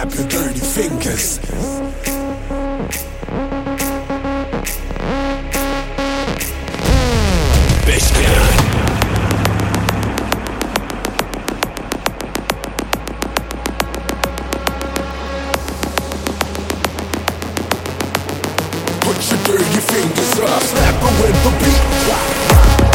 Snap your dirty fingers. Beşkent. Put your dirty fingers up. Snap it when the beat drops.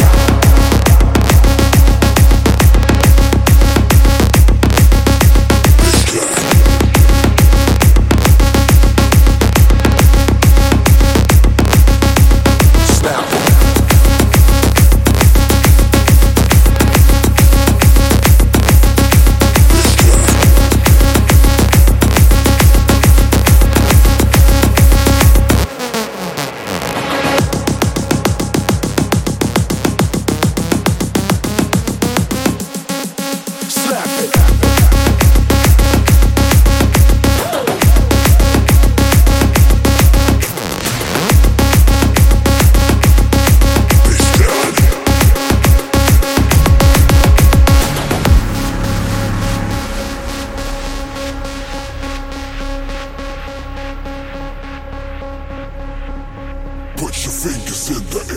Put your fingers in the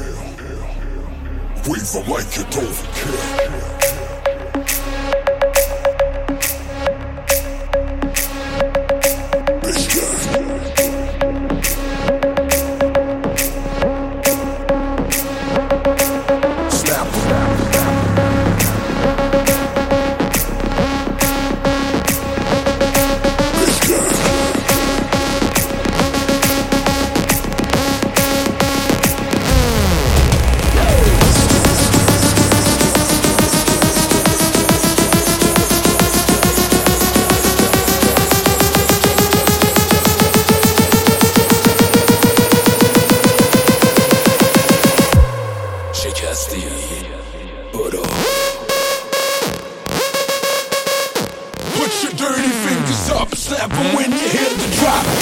air. Wave them like you don't care. Put your dirty fingers up, snap them when you hear the drop.